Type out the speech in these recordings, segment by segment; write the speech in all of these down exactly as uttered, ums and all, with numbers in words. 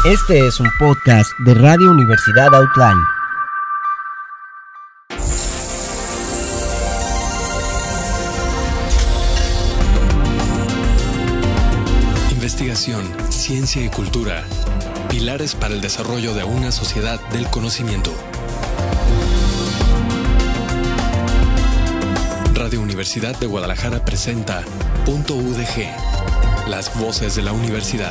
Este es un podcast de Radio Universidad Outline. Investigación, ciencia y cultura. Pilares para el desarrollo de una sociedad del conocimiento. Radio Universidad de Guadalajara presenta Punto U D G, las voces de la universidad.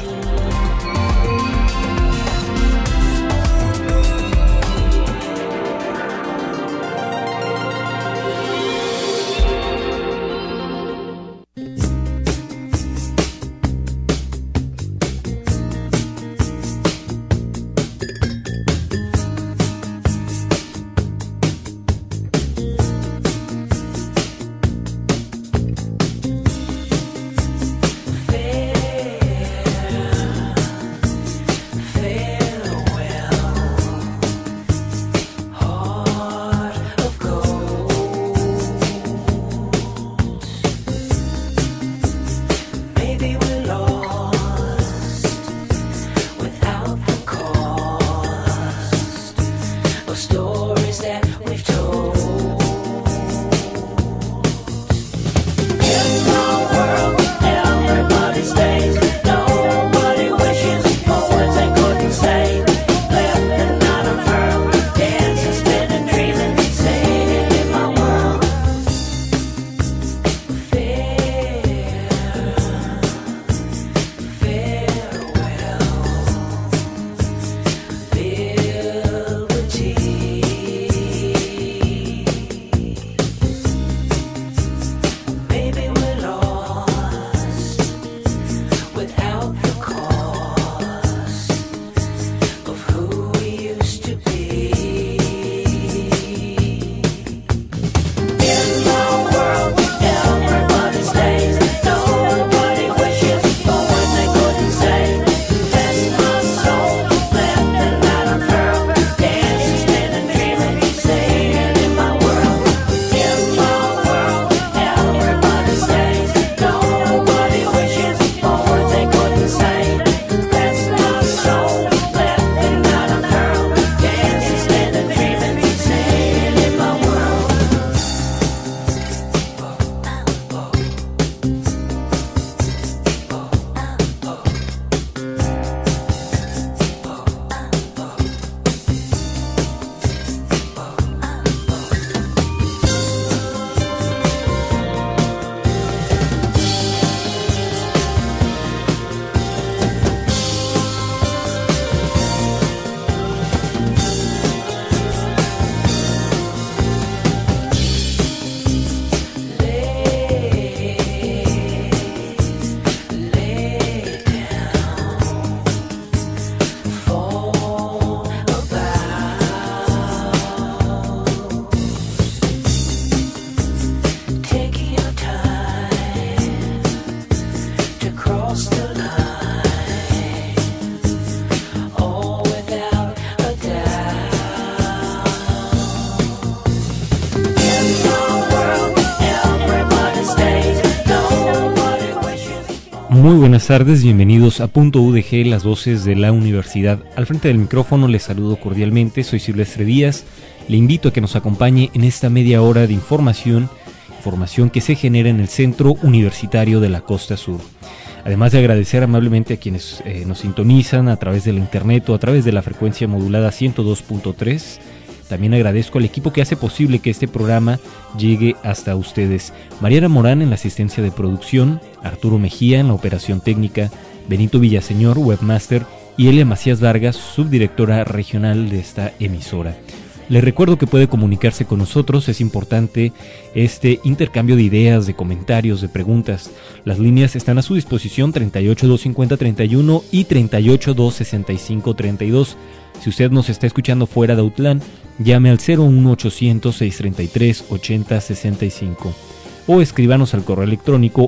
Muy buenas tardes, bienvenidos a Punto U D G, las voces de la universidad. Al frente del micrófono les saludo cordialmente, soy Silvestre Díaz. Le invito a que nos acompañe en esta media hora de información, información que se genera en el Centro Universitario de la Costa Sur. Además de agradecer amablemente a quienes eh, nos sintonizan a través de la internet o a través de la frecuencia modulada ciento dos punto tres. También agradezco al equipo que hace posible que este programa llegue hasta ustedes. Mariana Morán en la asistencia de producción, Arturo Mejía en la operación técnica, Benito Villaseñor, webmaster, y Elia Macías Vargas, subdirectora regional de esta emisora. Les recuerdo que puede comunicarse con nosotros, es importante este intercambio de ideas, de comentarios, de preguntas. Las líneas están a su disposición, treinta y ocho, doscientos cincuenta, treinta y uno y treinta y ocho, doscientos sesenta y cinco, treinta y dos. Si usted nos está escuchando fuera de Outland, llame al cero uno ochocientos, seiscientos treinta y tres, ochenta sesenta y cinco o escríbanos al correo electrónico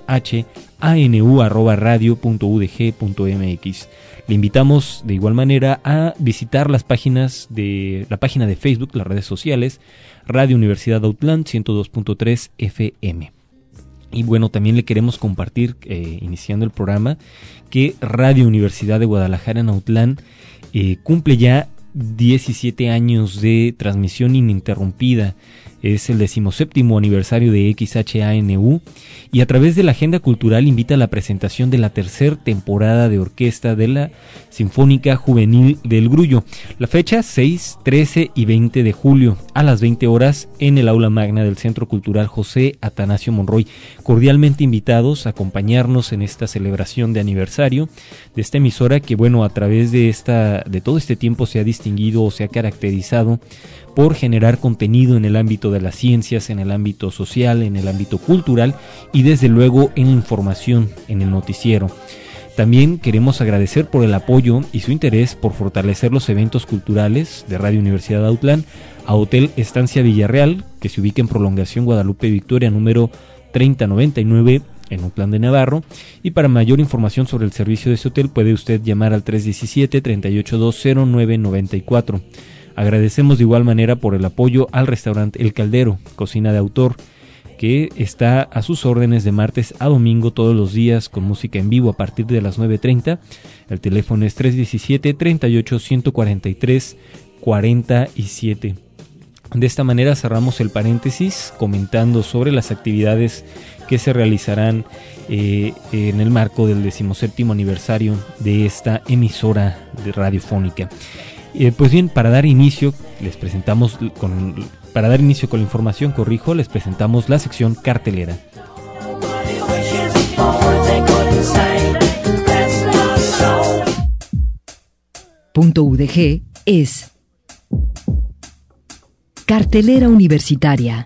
xhanu arroba radio punto u d g punto m x. Le invitamos de igual manera a visitar las páginas de la página de Facebook, las redes sociales, Radio Universidad Outland ciento dos punto tres F M. Y bueno, también le queremos compartir, eh, iniciando el programa, que Radio Universidad de Guadalajara en Autlán eh, cumple ya diecisiete años de transmisión ininterrumpida. Es el decimoséptimo aniversario de X H A N U y a través de la agenda cultural invita a la presentación de la tercera temporada de orquesta de la Sinfónica Juvenil del Grullo. La fecha seis, trece y veinte de julio a las veinte horas en el aula magna del Centro Cultural José Atanasio Monroy. Cordialmente invitados a acompañarnos en esta celebración de aniversario de esta emisora que, bueno, a través de esta de todo este tiempo se ha distinguido o se ha caracterizado por generar contenido en el ámbito de las ciencias, en el ámbito social, en el ámbito cultural y desde luego en la información, en el noticiero. También queremos agradecer por el apoyo y su interés por fortalecer los eventos culturales de Radio Universidad de Autlán a Hotel Estancia Villarreal, que se ubica en Prolongación Guadalupe Victoria número treinta noventa y nueve en Autlán de Navarro. Y para mayor información sobre el servicio de este hotel puede usted llamar al tres diecisiete, treinta y ocho dos, cero nueve noventa y cuatro. Agradecemos de igual manera por el apoyo al restaurante El Caldero, cocina de autor, que está a sus órdenes de martes a domingo todos los días con música en vivo a partir de las nueve treinta. El teléfono es tres diecisiete, treinta y ocho, ciento cuarenta y tres, cuarenta y siete. De esta manera cerramos el paréntesis comentando sobre las actividades que se realizarán eh, en el marco del decimoséptimo aniversario de esta emisora de radiofónica. Eh, pues bien, para dar inicio, les presentamos con, para dar inicio con la información, corrijo, les presentamos la sección cartelera. Punto U D G es Cartelera Universitaria.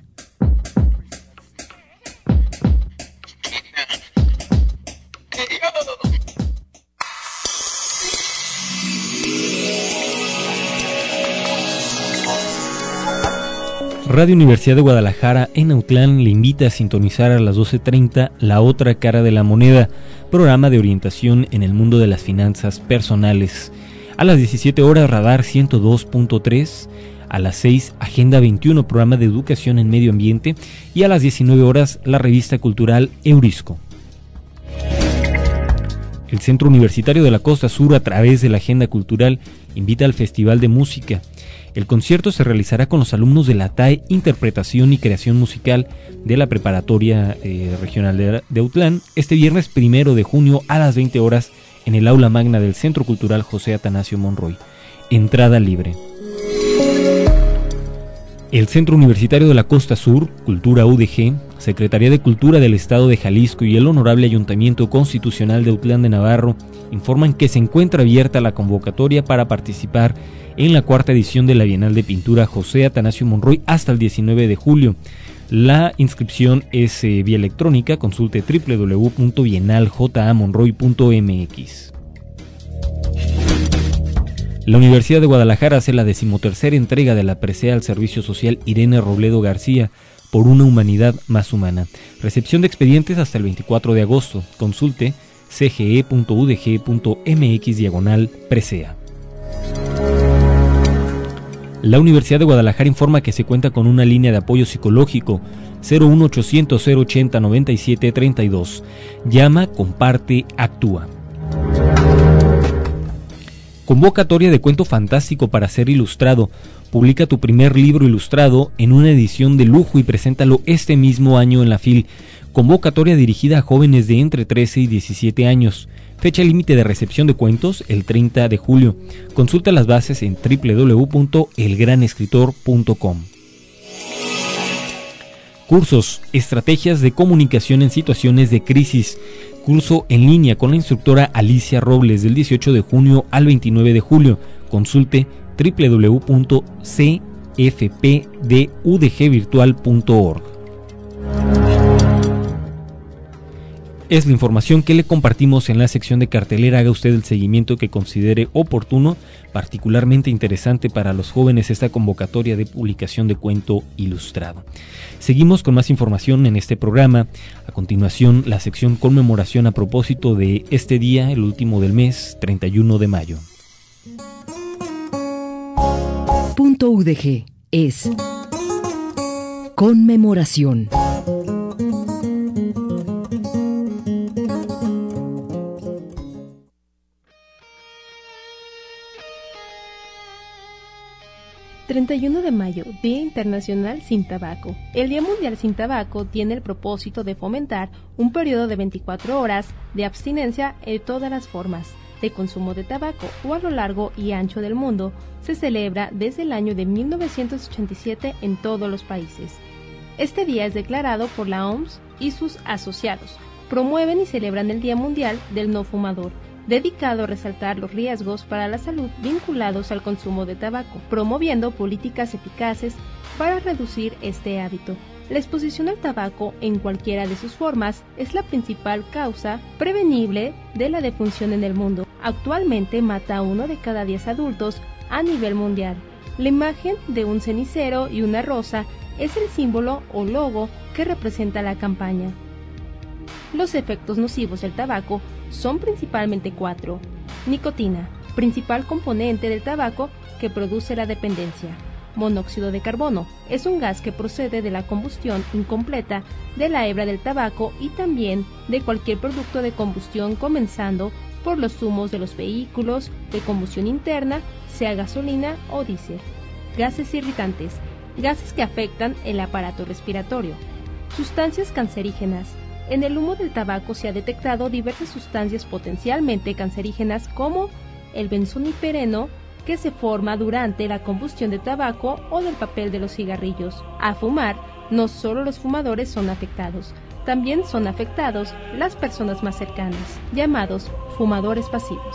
Radio Universidad de Guadalajara en Autlán le invita a sintonizar a las doce treinta La Otra Cara de la Moneda, programa de orientación en el mundo de las finanzas personales. A las diecisiete horas Radar ciento dos punto tres, a las seis Agenda veintiuno, programa de educación en medio ambiente, y a las diecinueve horas la revista cultural Eurisco. El Centro Universitario de la Costa Sur, a través de la Agenda Cultural, invita al Festival de Música. El concierto se realizará con los alumnos de la T A E Interpretación y Creación Musical de la Preparatoria eh, Regional de, de Autlán este viernes primero de junio a las veinte horas en el aula magna del Centro Cultural José Atanasio Monroy. Entrada libre. El Centro Universitario de la Costa Sur, Cultura U D G, Secretaría de Cultura del Estado de Jalisco y el Honorable Ayuntamiento Constitucional de Autlán de Navarro informan que se encuentra abierta la convocatoria para participar en la cuarta edición de la Bienal de Pintura José Atanasio Monroy hasta el diecinueve de julio. La inscripción es eh, vía electrónica. Consulte doble u doble u doble u punto bienal j a monroy punto m x. La Universidad de Guadalajara hace la decimotercera entrega de la presea al Servicio Social Irene Robledo García por una humanidad más humana. Recepción de expedientes hasta el veinticuatro de agosto. Consulte c g e punto u d g punto m x diagonal presea. La Universidad de Guadalajara informa que se cuenta con una línea de apoyo psicológico cero uno ochocientos, cero ochenta, noventa y siete, treinta y dos. Llama, comparte, actúa. Convocatoria de cuento fantástico para ser ilustrado. Publica tu primer libro ilustrado en una edición de lujo y preséntalo este mismo año en la F I L. Convocatoria dirigida a jóvenes de entre trece y diecisiete años. Fecha límite de recepción de cuentos el treinta de julio. Consulta las bases en doble u doble u doble u punto el gran escritor punto com. Cursos, estrategias de comunicación en situaciones de crisis. Curso en línea con la instructora Alicia Robles del dieciocho de junio al veintinueve de julio. Consulte doble u doble u doble u punto c f p d u d g virtual punto org. Es la información que le compartimos en la sección de cartelera. Haga usted el seguimiento que considere oportuno, particularmente interesante para los jóvenes esta convocatoria de publicación de cuento ilustrado. Seguimos con más información en este programa. A continuación, la sección conmemoración a propósito de este día, el último del mes, treinta y uno de mayo. Punto U D G es conmemoración. treinta y uno de mayo, Día Internacional Sin Tabaco. El Día Mundial Sin Tabaco tiene el propósito de fomentar un periodo de veinticuatro horas de abstinencia en todas las formas de consumo de tabaco o a lo largo y ancho del mundo. Se celebra desde el año de mil novecientos ochenta y siete en todos los países. Este día es declarado por la O M S y sus asociados. Promueven y celebran el Día Mundial del No Fumador, dedicado a resaltar los riesgos para la salud vinculados al consumo de tabaco, promoviendo políticas eficaces para reducir este hábito. La exposición al tabaco en cualquiera de sus formas es la principal causa prevenible de la defunción en el mundo. Actualmente mata a uno de cada diez adultos a nivel mundial. La imagen de un cenicero y una rosa es el símbolo o logo que representa la campaña. Los efectos nocivos del tabaco son principalmente cuatro. Nicotina, principal componente del tabaco que produce la dependencia. Monóxido de carbono, es un gas que procede de la combustión incompleta de la hebra del tabaco y también de cualquier producto de combustión, comenzando por los humos de los vehículos de combustión interna, sea gasolina o diésel. Gases irritantes, gases que afectan el aparato respiratorio. Sustancias cancerígenas. En el humo del tabaco se ha detectado diversas sustancias potencialmente cancerígenas como el benzodiazepino, que se forma durante la combustión de tabaco o del papel de los cigarrillos. A fumar, no solo los fumadores son afectados, también son afectados las personas más cercanas, llamados fumadores pasivos.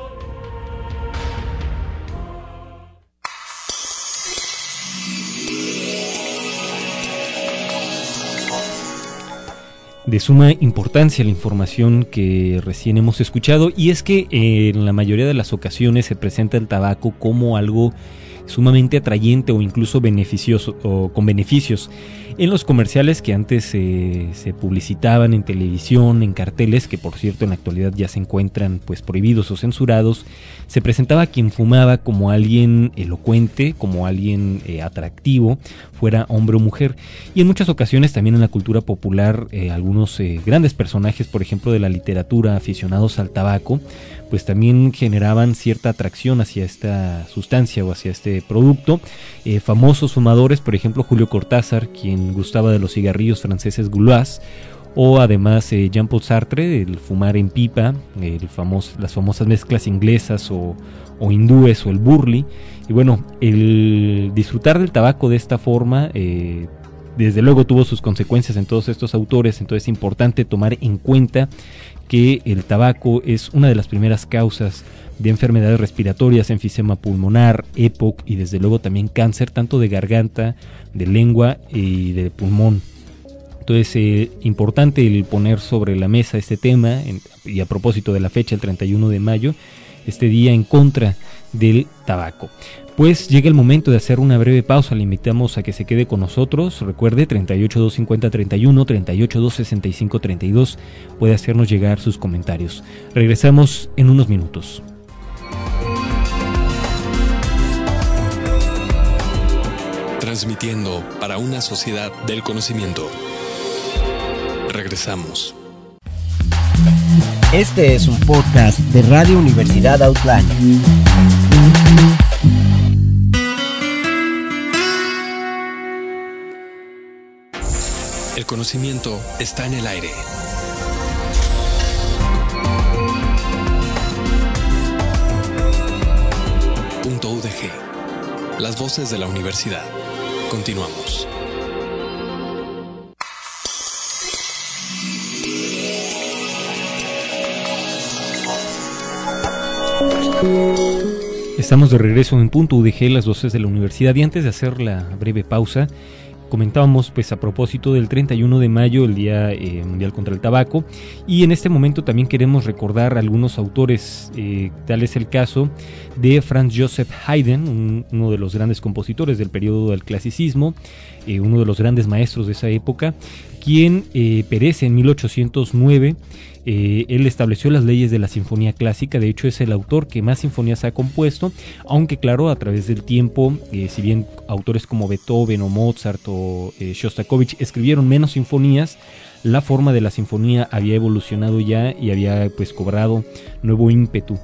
De suma importancia la información que recién hemos escuchado, y es que eh, en la mayoría de las ocasiones se presenta el tabaco como algo sumamente atrayente o incluso beneficioso o con beneficios. En los comerciales que antes eh, se publicitaban en televisión, en carteles, que por cierto en la actualidad ya se encuentran pues prohibidos o censurados, se presentaba a quien fumaba como alguien elocuente, como alguien eh, atractivo, fuera hombre o mujer. Y en muchas ocasiones también en la cultura popular, eh, algunos eh, grandes personajes, por ejemplo de la literatura, aficionados al tabaco, pues también generaban cierta atracción hacia esta sustancia o hacia este producto. Eh, famosos fumadores, por ejemplo Julio Cortázar, quien gustaba de los cigarrillos franceses Gauloises, o además eh, Jean-Paul Sartre, el fumar en pipa, el famoso, las famosas mezclas inglesas o, o hindúes o el burley. Y bueno, el disfrutar del tabaco de esta forma eh, desde luego tuvo sus consecuencias en todos estos autores. Entonces es importante tomar en cuenta que el tabaco es una de las primeras causas de enfermedades respiratorias, enfisema pulmonar, E P O C y desde luego también cáncer, tanto de garganta, de lengua y de pulmón. Entonces, eh, importante el poner sobre la mesa este tema, en, y a propósito de la fecha, el treinta y uno de mayo, este día en contra del tabaco. Pues llega el momento de hacer una breve pausa, le invitamos a que se quede con nosotros. Recuerde, treinta y ocho, doscientos cincuenta, treinta y uno, treinta y ocho, doscientos sesenta y cinco, treinta y dos, puede hacernos llegar sus comentarios. Regresamos en unos minutos. Transmitiendo para una sociedad del conocimiento. Regresamos. Este es un podcast de Radio Universidad Outland. El conocimiento está en el aire. Punto U D G. Las voces de la universidad. Continuamos. Estamos de regreso en Punto U D G, las voces de la universidad, y antes de hacer la breve pausa, comentábamos pues a propósito del treinta y uno de mayo, el Día eh, Mundial contra el Tabaco, y en este momento también queremos recordar a algunos autores. Eh, tal es el caso de Franz Joseph Haydn, un, uno de los grandes compositores del periodo del clasicismo, eh, uno de los grandes maestros de esa época, quien eh, perece en mil ochocientos nueve. Eh, él estableció las leyes de la sinfonía clásica. De hecho es el autor que más sinfonías ha compuesto, aunque claro, a través del tiempo, eh, si bien autores como Beethoven o Mozart o eh, Shostakovich escribieron menos sinfonías, la forma de la sinfonía había evolucionado ya y había pues cobrado nuevo ímpetu.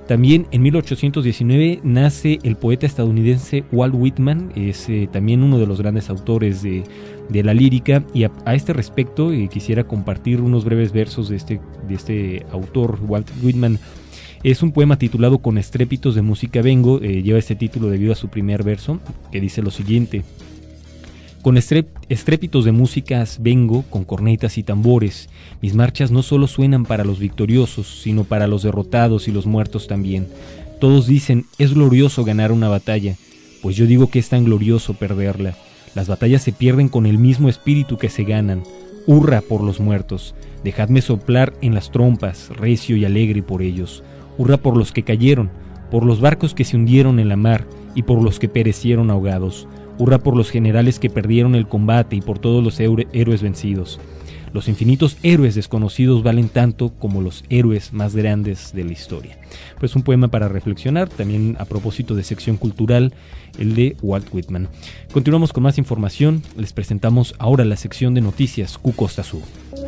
También en mil ochocientos diecinueve nace el poeta estadounidense Walt Whitman, es eh, también uno de los grandes autores de, de la lírica, y a, a este respecto eh, quisiera compartir unos breves versos de este, de este autor, Walt Whitman. Es un poema titulado Con estrépitos de música vengo, eh, lleva este título debido a su primer verso, que dice lo siguiente: con estrépitos de músicas vengo, con cornetas y tambores. Mis marchas no solo suenan para los victoriosos, sino para los derrotados y los muertos también. Todos dicen, es glorioso ganar una batalla, pues yo digo que es tan glorioso perderla. Las batallas se pierden con el mismo espíritu que se ganan. Hurra por los muertos, dejadme soplar en las trompas, recio y alegre por ellos. Hurra por los que cayeron, por los barcos que se hundieron en la mar y por los que perecieron ahogados. Hurra por los generales que perdieron el combate y por todos los héroes vencidos. Los infinitos héroes desconocidos valen tanto como los héroes más grandes de la historia. Pues un poema para reflexionar, también a propósito de sección cultural, el de Walt Whitman. Continuamos con más información, les presentamos ahora la sección de noticias Q Costa Sur.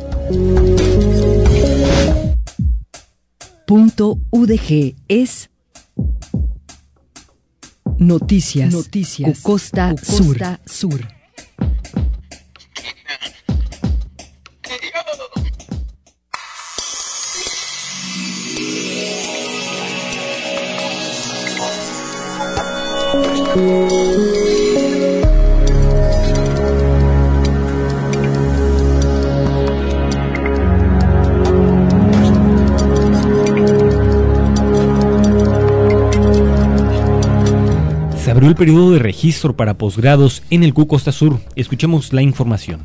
Punto U D G es Noticias, Noticias Q Costa, Q Costa Sur. Sur. Se abrió el periodo de registro para posgrados en el Q Costa Sur. Escuchemos la información.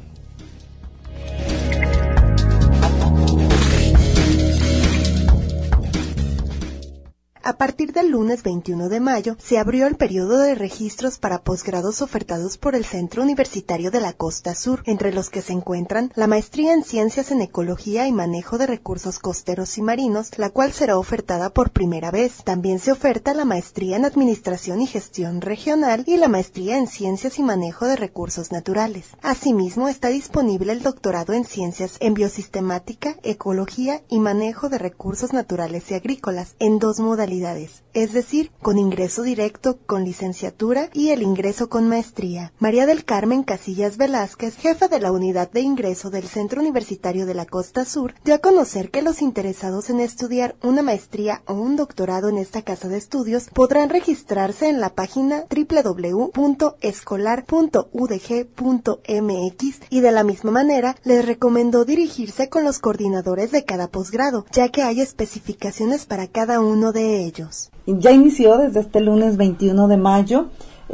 A partir del lunes veintiuno de mayo, se abrió el periodo de registros para posgrados ofertados por el Centro Universitario de la Costa Sur, entre los que se encuentran la maestría en Ciencias en Ecología y Manejo de Recursos Costeros y Marinos, la cual será ofertada por primera vez. También se oferta la maestría en Administración y Gestión Regional y la maestría en Ciencias y Manejo de Recursos Naturales. Asimismo, está disponible el doctorado en Ciencias en Biosistemática, Ecología y Manejo de Recursos Naturales y Agrícolas, en dos modalidades, es decir, con ingreso directo con licenciatura y el ingreso con maestría. María del Carmen Casillas Velázquez, jefa de la unidad de ingreso del Centro Universitario de la Costa Sur, dio a conocer que los interesados en estudiar una maestría o un doctorado en esta casa de estudios podrán registrarse en la página doble u doble u doble u punto escolar punto u d g punto m x y de la misma manera les recomendó dirigirse con los coordinadores de cada posgrado, ya que hay especificaciones para cada uno de ellos. Ellos. Ya inició desde este lunes veintiuno de mayo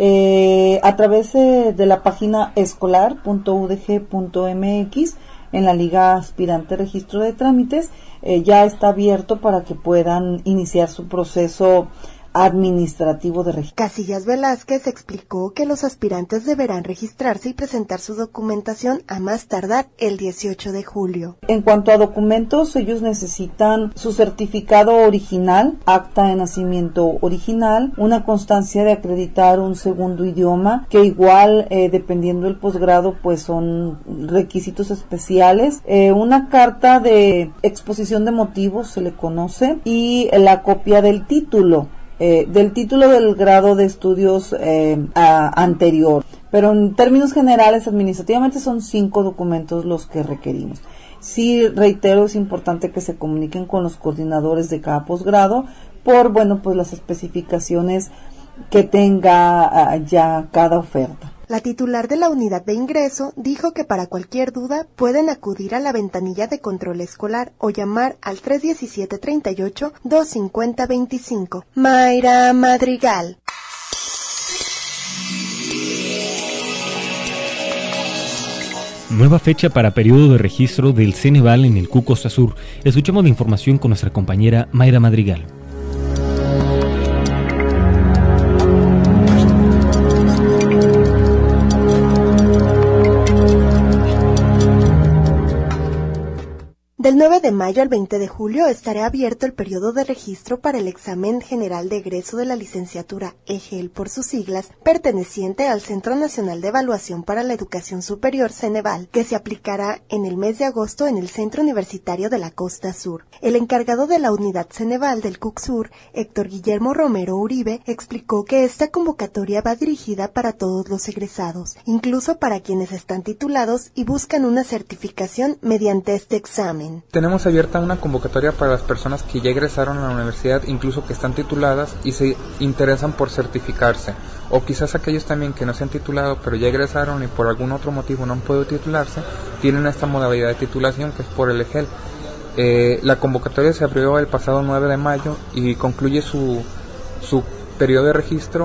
eh, a través eh, de la página escolar punto u d g punto m x en la Liga Aspirante Registro de Trámites. Eh, ya está abierto para que puedan iniciar su proceso administrativo de registro. Casillas Velázquez explicó que los aspirantes deberán registrarse y presentar su documentación a más tardar el dieciocho de julio. En cuanto a documentos, ellos necesitan su certificado original, acta de nacimiento original, una constancia de acreditar un segundo idioma, que igual, eh, dependiendo del posgrado, pues son requisitos especiales, eh, una carta de exposición de motivos, se le conoce, y la copia del título. Eh, del título del grado de estudios eh, a, anterior, pero en términos generales administrativamente son cinco documentos los que requerimos. Sí, reitero, es importante que se comuniquen con los coordinadores de cada posgrado por, bueno, pues las especificaciones que tenga uh, ya cada oferta. La titular de la unidad de ingreso dijo que para cualquier duda pueden acudir a la ventanilla de control escolar o llamar al tres diecisiete treinta y ocho dos cincuenta veinticinco. Mayra Madrigal. Nueva fecha para periodo de registro del Ceneval en el Q Costa Sur. Escuchamos la información con nuestra compañera Mayra Madrigal. Del nueve nueve de mayo al veinte de julio estará abierto el periodo de registro para el examen general de egreso de la licenciatura E G E L por sus siglas, perteneciente al Centro Nacional de Evaluación para la Educación Superior Ceneval, que se aplicará en el mes de agosto en el Centro Universitario de la Costa Sur. El encargado de la unidad Ceneval del C U C Sur, Héctor Guillermo Romero Uribe, explicó que esta convocatoria va dirigida para todos los egresados, incluso para quienes están titulados y buscan una certificación mediante este examen. Tenemos abierta una convocatoria para las personas que ya egresaron a la universidad, incluso que están tituladas y se interesan por certificarse, o quizás aquellos también que no se han titulado pero ya egresaron y por algún otro motivo no han podido titularse, tienen esta modalidad de titulación que es por el E G E L. Eh, la convocatoria se abrió el pasado nueve de mayo y concluye su, su periodo de registro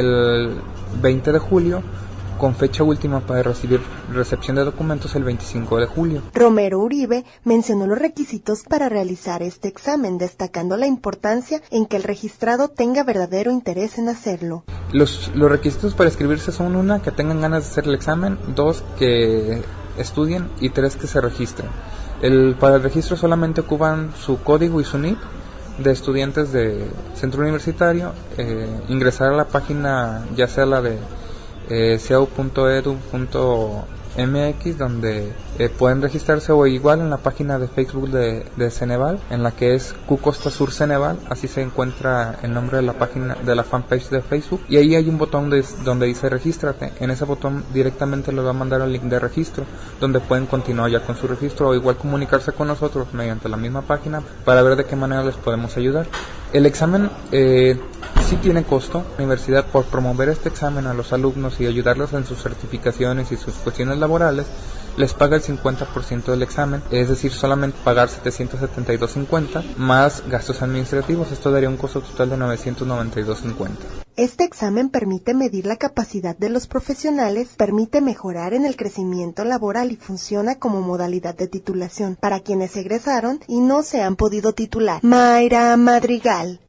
el veinte de julio, con fecha última para recibir recepción de documentos el veinticinco de julio. Romero Uribe mencionó los requisitos para realizar este examen, destacando la importancia en que el registrado tenga verdadero interés en hacerlo. Los, los requisitos para inscribirse son: una, que tengan ganas de hacer el examen; dos, que estudien; y tres, que se registren. El, para el registro solamente ocupan su código y su N I P de estudiantes de centro universitario, eh, ingresar a la página, ya sea la de Eh, c e u punto e d u punto m x, donde eh, pueden registrarse, o igual en la página de Facebook de, de Ceneval, en la que es C U Costa Sur Ceneval, así se encuentra el nombre de la página, de la fanpage de Facebook, y ahí hay un botón de, donde dice regístrate. En ese botón directamente les va a mandar el link de registro, donde pueden continuar ya con su registro, o igual comunicarse con nosotros mediante la misma página para ver de qué manera les podemos ayudar. El examen eh, sí tiene costo. La universidad, por promover este examen a los alumnos y ayudarlos en sus certificaciones y sus cuestiones laborales, les paga el cincuenta por ciento del examen, es decir, solamente pagar setecientos setenta y dos cincuenta más gastos administrativos. Esto daría un costo total de novecientos noventa y dos cincuenta. Este examen permite medir la capacidad de los profesionales, permite mejorar en el crecimiento laboral y funciona como modalidad de titulación para quienes egresaron y no se han podido titular. Mayra Madrigal.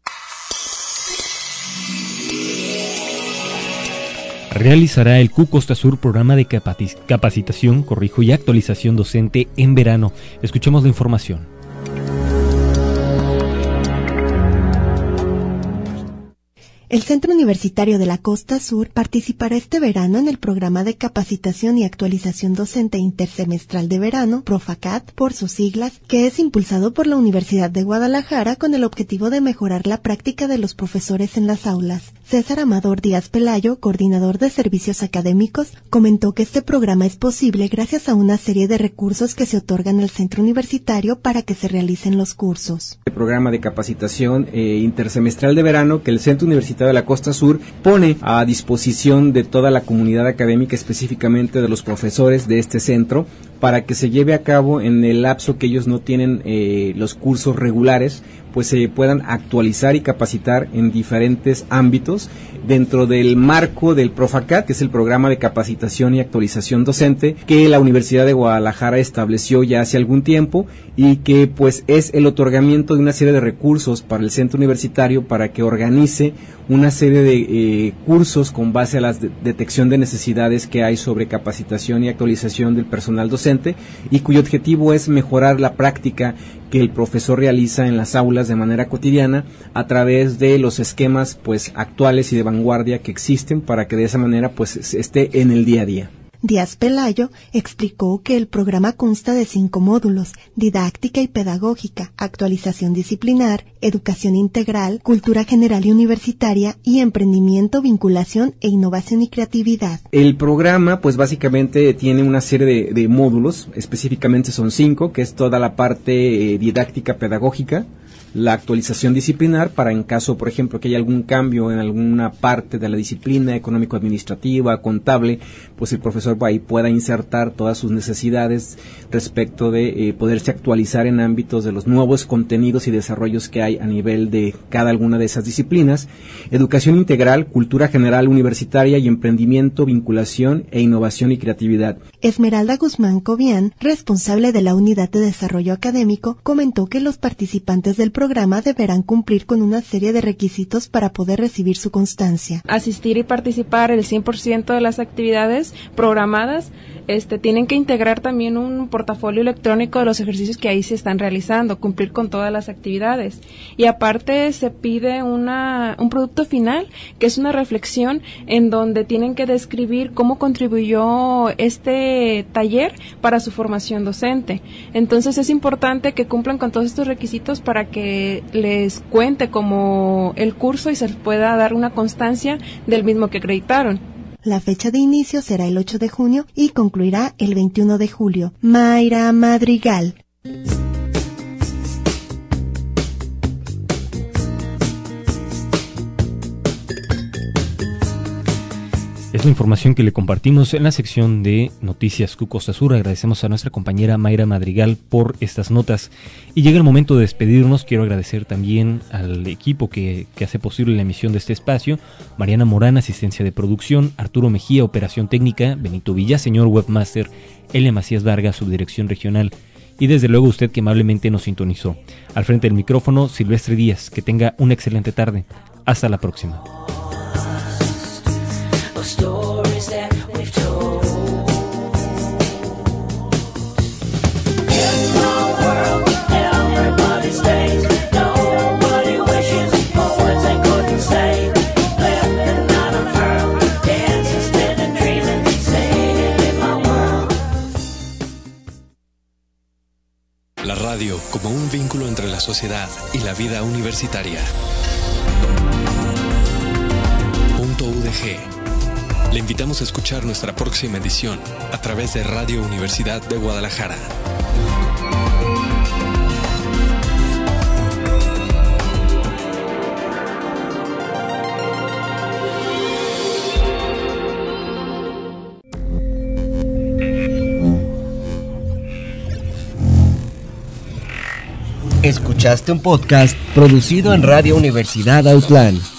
Realizará el C U Costa Sur programa de capaci- capacitación, corrijo, y actualización docente en verano. Escuchemos la información. El Centro Universitario de la Costa Sur participará este verano en el programa de capacitación y actualización docente intersemestral de verano, PROFACAT por sus siglas, que es impulsado por la Universidad de Guadalajara con el objetivo de mejorar la práctica de los profesores en las aulas. César Amador Díaz Pelayo, coordinador de servicios académicos, comentó que este programa es posible gracias a una serie de recursos que se otorgan al centro universitario para que se realicen los cursos. El programa de capacitación eh, intersemestral de verano que el Centro Universitario de la Costa Sur pone a disposición de toda la comunidad académica, específicamente de los profesores de este centro, para que se lleve a cabo en el lapso que ellos no tienen eh, los cursos regulares, pues se puedan actualizar y capacitar en diferentes ámbitos dentro del marco del PROFACAT, que es el programa de capacitación y actualización docente que la Universidad de Guadalajara estableció ya hace algún tiempo y que pues es el otorgamiento de una serie de recursos para el centro universitario para que organice una serie de eh, cursos con base a la de- detección de necesidades que hay sobre capacitación y actualización del personal docente y cuyo objetivo es mejorar la práctica que el profesor realiza en las aulas de manera cotidiana a través de los esquemas pues actuales y de vanguardia que existen para que de esa manera pues esté en el día a día. Díaz Pelayo explicó que el programa consta de cinco módulos: didáctica y pedagógica, actualización disciplinar, educación integral, cultura general y universitaria y emprendimiento, vinculación e innovación y creatividad. El programa pues básicamente tiene una serie de, de módulos, específicamente son cinco, que es toda la parte eh, didáctica pedagógica, la actualización disciplinar para en caso, por ejemplo, que haya algún cambio en alguna parte de la disciplina económico-administrativa, contable, pues el profesor ahí pueda insertar todas sus necesidades respecto de eh, poderse actualizar en ámbitos de los nuevos contenidos y desarrollos que hay a nivel de cada alguna de esas disciplinas. Educación integral, cultura general universitaria y emprendimiento, vinculación e innovación y creatividad. Esmeralda Guzmán Cobian, responsable de la Unidad de Desarrollo Académico, comentó que los participantes del programa deberán cumplir con una serie de requisitos para poder recibir su constancia. Asistir y participar el cien por ciento de las actividades programadas este, tienen que integrar también un portafolio electrónico de los ejercicios que ahí se están realizando, cumplir con todas las actividades. Y aparte se pide una, un producto final, que es una reflexión en donde tienen que describir cómo contribuyó este taller para su formación docente. Entonces es importante que cumplan con todos estos requisitos para que les cuente como el curso y se les pueda dar una constancia del mismo que acreditaron. La fecha de inicio será el ocho de junio y concluirá el veintiuno de julio. Mayra Madrigal. Es la información que le compartimos en la sección de Noticias Q Costa Sur. Agradecemos a nuestra compañera Mayra Madrigal por estas notas. Y llega el momento de despedirnos. Quiero agradecer también al equipo que, que hace posible la emisión de este espacio. Mariana Morán, asistencia de producción. Arturo Mejía, operación técnica. Benito Villaseñor, webmaster. Elia Macías Vargas, subdirección regional. Y desde luego usted que amablemente nos sintonizó. Al frente del micrófono, Silvestre Díaz. Que tenga una excelente tarde. Hasta la próxima. Stories that we've told. In the world, everybody stays. Nobody wishes for words they couldn't say. Living not a pearl, dancing, spinning, dreaming, singing in my world. La radio como un vínculo entre la sociedad y la vida universitaria. Punto U D G. Le invitamos a escuchar nuestra próxima edición a través de Radio Universidad de Guadalajara. Escuchaste un podcast producido en Radio Universidad Autlán.